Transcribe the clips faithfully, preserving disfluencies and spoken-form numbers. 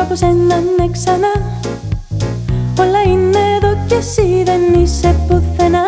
από σένα ναι ξανά. Όλα είναι εδώ κι εσύ δεν είσαι πουθενά.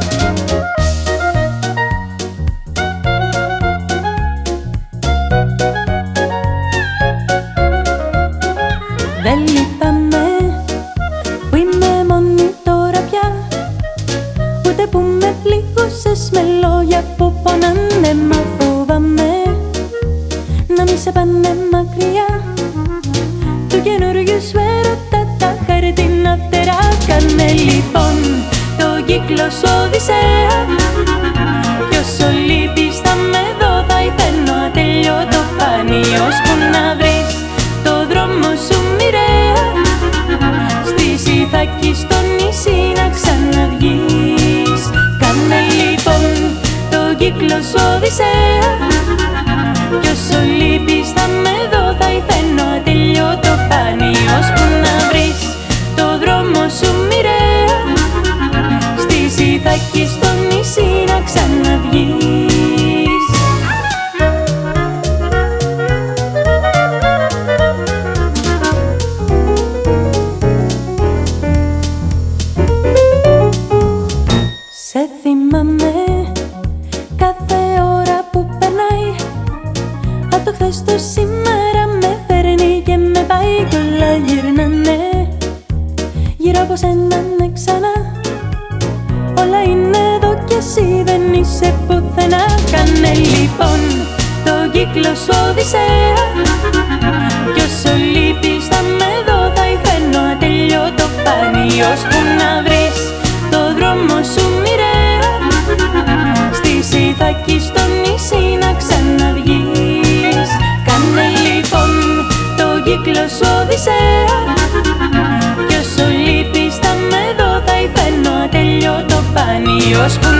Δεν λυπάμαι που είμαι μόνη τώρα πια, ούτε που με πληγώσες με λόγια που πονάνε. Μα φοβάμαι να μη σε πάνε μακριά του καινούριου σου έρωτα τα χαρτίνα φτερά. Κάνε λοιπόν το κύκλο σου Οδυσσέα, κι όσο λείπεις θα με δω, θα υφαίνω ατελειώτο πάνι, ώσπου να βρεις το δρόμο σου μοιραία στη Ιθάκη στο νησί να ξαναβγείς. Κάνε λοιπόν το κύκλο σου Οδυσσέα, κι όσο λείπεις θα με δω, θα υφαίνω ατελειώτο πάνι, ώσπου να βρεις το δρόμο σου μοιραία στη Ιθάκη στο νησί να ξαναβγείς. Σε θυμάμαι κάθε ώρα που περνάει, απ' το χθες το σήμερα με φέρνει και με πάει κι όλα γυρνάνε γύρω από σένα ναι ξανά. Όλα είναι εδώ κι εσύ δεν είσαι πουθενά. Κάνε λοιπόν το κύκλο σου Οδυσσέα, κι όσο λείπεις θα με δω, θα υφαίνω ατελειώτο πάνι, ώσπου να βρεις το δρόμο σου μοιραία στη Ιθάκη στο νησί να ξαναβγείς. Κάνε λοιπόν το κύκλο σου Οδυσσέα, κι όσο λείπεις θα με δω, θα υφαίνω ατελειώτο πάνι, ώσπου